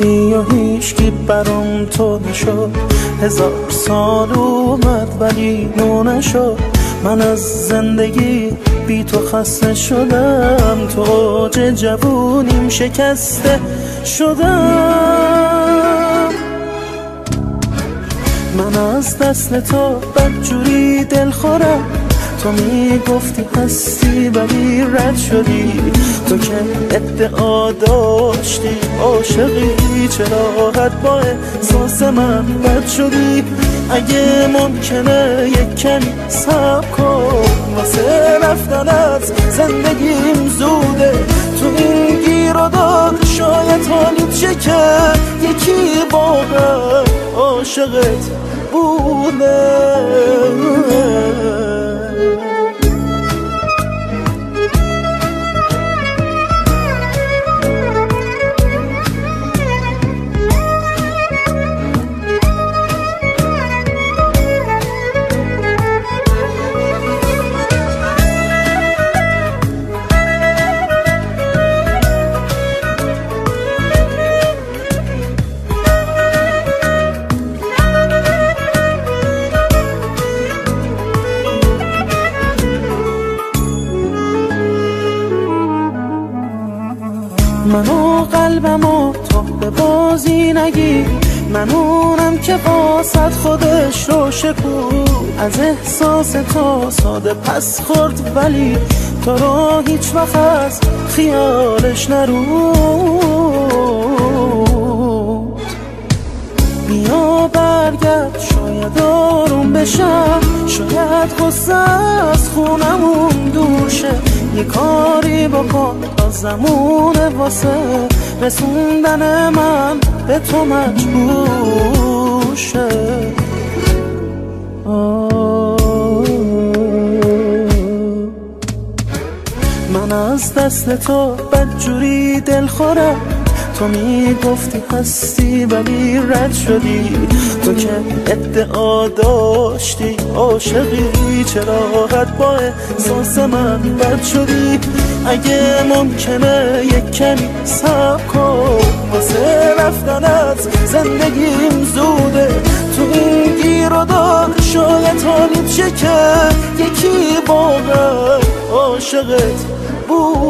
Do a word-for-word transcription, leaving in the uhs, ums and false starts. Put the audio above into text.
رفتی و هیچکی برام تو نشد. هزار سال اومد ولی نو نشد. من از زندگی بی تو خسته شدم، تو اوج جوونیم شکسته شدم. من از دست تو بدجوری دل خورم، تو میگفتی هستی ولی رد شدی. تو که ادعا داشتی عاشقی، چرا حد با احساس من بد شدی؟ اگه ممکنه یک کمی صبر کن، واسه رفتن از زندگیم زوده. تو این گیر و دار شاید حالیت شه که یکی واقعا عاشقت بوده. منو قلبمو تو به بازی نگی، من اونم که واسط خودش رو شکو. از احساس تو ساده پس خورد ولی تو رو هیچ وقت از خیالش نرود. بیا برگرد شاید آروم بشم، شاید غصه از خونمون دور شه. یه کاری بکن تا زمونه واسه رسوندن من به تو مجبور شه. من از دست تو بدجوری دل خورم، تو میگفتی هستی ولی رد شدی. تو که ادعا داشتی عاشقی، چرا حد با احساس من بد شدی؟ اگه ممکنه یک کمی صبر کن، واسه رفتن از زندگیم زوده. تو این گیر و دار شاید حالیت شه که یکی واقعا عاشقت بود.